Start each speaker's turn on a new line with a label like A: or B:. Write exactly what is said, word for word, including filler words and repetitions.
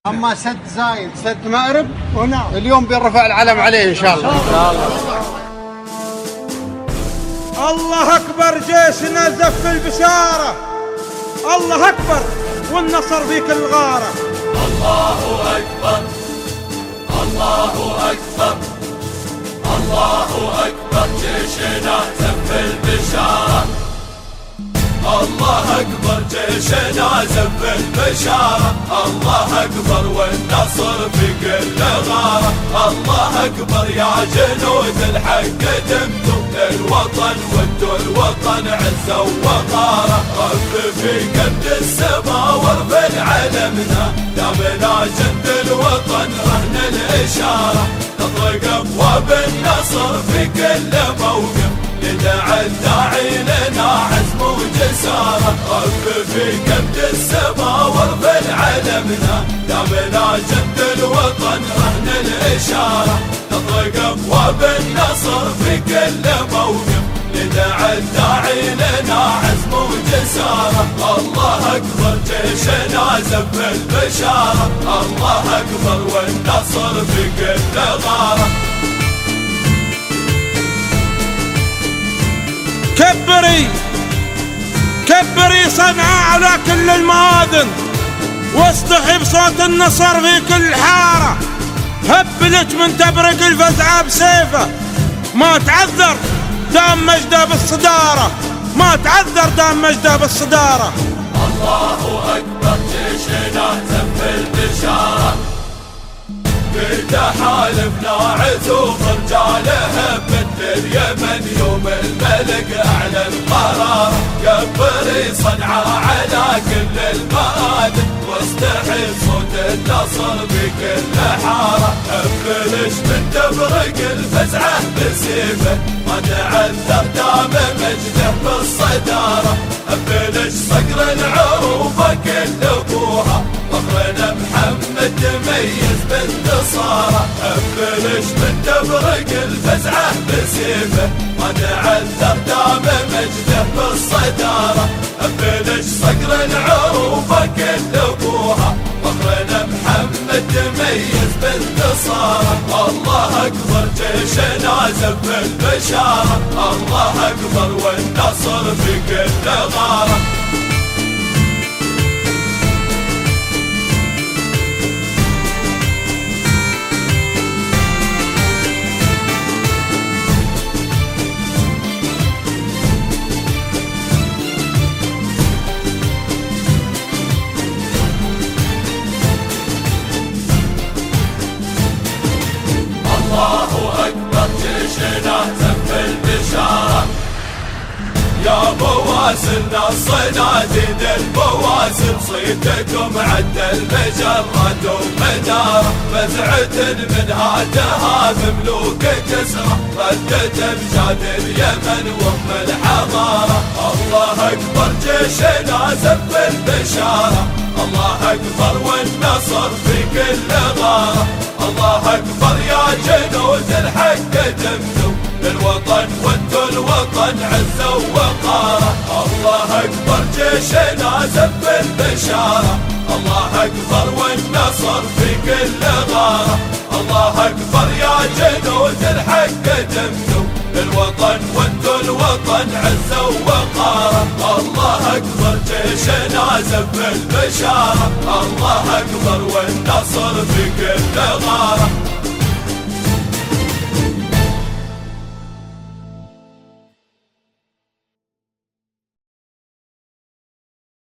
A: أما سد زايد سد مأرب
B: ونعم
A: اليوم بيرفع العلم عليه إن شاء الله.
B: الله أكبر، جيشنا زف البشارة، الله أكبر والنصر في كل غارة.
C: الله أكبر الله أكبر الله أكبر، جيشنا زف البشارة. الله أكبر جيشنا زف البشارة. الله أكبر والنصر في كل غارة. الله أكبر يا جنود الحق دمتم للوطن وانتوا الوطن عزة ووقارة. رب في كبد السما وارفع علمنا، دامنا جند الوطن رهن الإشارة. نطرق أبواب النصر في كل موقف، يدعى الداعي لنا عزم وجسارة. رب في كبد السما وارفع علمنا، دامنا جند الوطن رهن الإشارة. نطرق أبواب النصر في كل موقف، يدعى الداعي لنا عزم وجسارة. الله أكبر جيشنا زف البشارة. الله أكبر والنصر في كل غارة.
B: كبري كبري صنعاء على كل المآذن، واصطحي بصوت النصر في كل حارة. هبلت من تبرق الفزعة بسيفه، ما تعذر دام مجده بالصدارة، ما تعذر دام مجده بالصدارة.
C: الله أكبر جيشنا زف البشارة. بتحالفنا عزوف رجاله بنت اليمن يوم الملك أعلن قرار. كبري صنعاء على كل المآذن، واستحي صوت النصر بكل حارة. ابلش من تبرق الفزعة بسيفه، ما تعذر دام مجده بالصدارة. ابلش صقر العروبة كل ابوها، فخرنا محمد تميز بانتصاره. ابلش من تبرق الفزعة بسيفه، ما تعذر دام مجده بالصدارة. ابلش صقر العروبة كل ابوها، فخرنا محمد تميز بانتصاره. الله أكبر جيشنا زف البشارة. الله أكبر والنصر في كل غارة. الله أكبر جيشنا زف البشارة. يا بواسلنا الصناديد البواسل، صيتكم عد المجرد ومدارة. فزعة منها تهاب ملوك كسرى، ردت أمجاد اليمن وام الحضارة. الله أكبر جيشنا زف البشارة. الله أكبر والنصر في كل غارة. الله أكبر يا جنود الحق دمتم للوطن وانتوا الوطن عزة ووقارة. الله أكبر جيشنا زف البشارة. الله أكبر والنصر في كل غارة. الله أكبر يا جنود الحق دمتم للوطن وانتوا الوطن عزة ووقارة. الله أكبر جيشنا زف البشارة. الله أكبر والنصر في كل غارة.